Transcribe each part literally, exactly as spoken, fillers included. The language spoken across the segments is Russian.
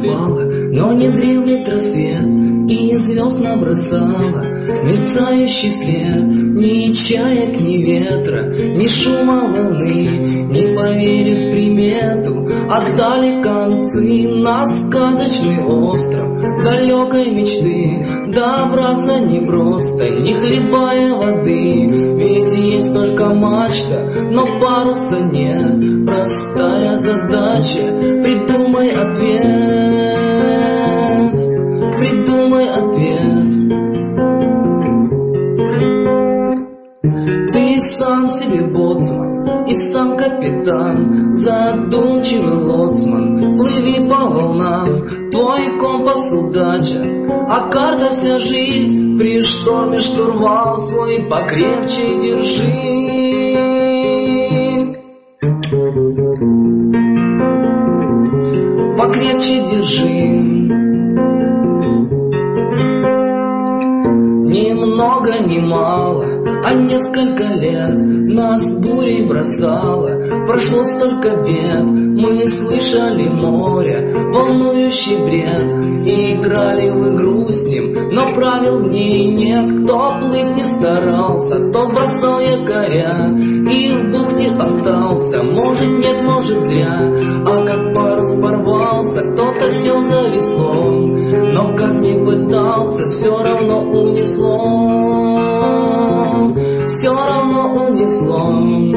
спала, но не дремлет рассвет, и звезд набросала мерцающий след. Ни чаек, ни ветра, ни шума волны, не поверив примету, отдали концы на сказочный остров далекой мечты. Добраться непросто, не хлебая воды, ведь есть только мачта, но паруса нет. Простая задача, придумай ответ, придумай ответ. Ты сам себе боцман и сам капитан, задумчивый лоцман, плыви по волнам. Твой компас удача, а карта вся жизнь. При шторме штурвал свой покрепче держи. Покрепче держи. Ни много, ни мало, а несколько лет нас бурей бросало. Прошло столько бед, мы слышали море, волнующий бред, и играли в игру с ним, но правил в ней нет. Кто плыть не старался, тот бросал якоря и в бухте остался. Может нет, может зря, а как парус порвался, кто-то сел за веслом, но как ни пытался, все равно унесло, все равно унесло.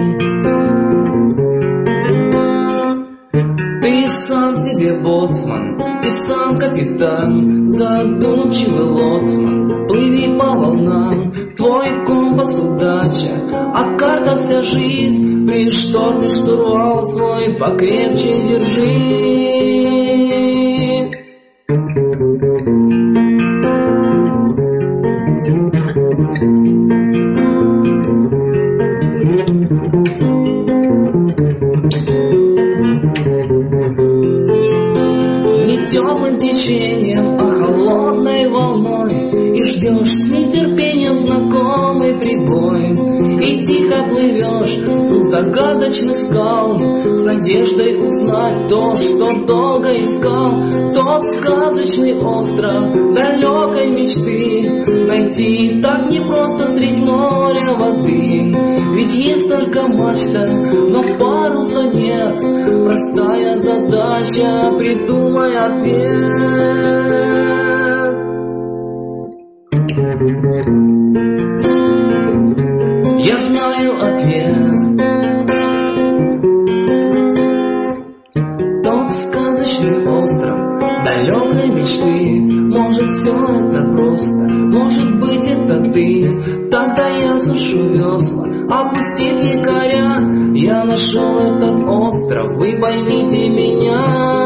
Ты сам себе боцман, ты сам капитан, задумчивый лоцман, плыви по волнам. Твой компас удача, а карта вся жизнь. При шторме штурвал свой покрепче держи. Теплым течением, а холодной волной, и ждешь с нетерпением знакомый прибой, и тихо плывешь у загадочных скал, с надеждой узнать то, что долго искал. Тот сказочный остров далекой мечты найти так непросто средь моря воды, ведь есть только мачта, но паруса нет. Простая задача, придумай ответ. Я знаю ответ. Тот сказочный остров далекой мечты. Может, все это просто, может быть, это ты. Тогда я сушу весла, опустив якоря. Я нашел этот остров, вы поймите меня.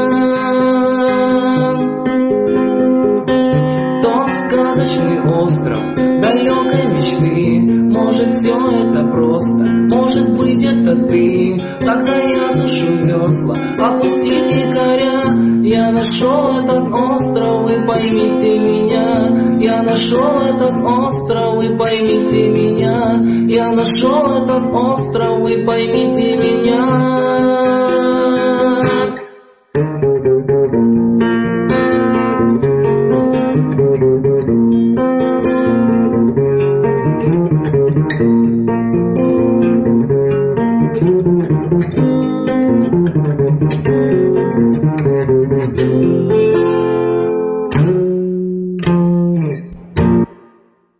Тот сказочный остров далекой мечты. Может, все это просто, может быть, это ты. Тогда я сушу весла, опустив якоря. Я нашел этот остров, вы поймите меня. Я нашел этот остров, вы поймите меня. Я нашел этот остров, вы поймите меня.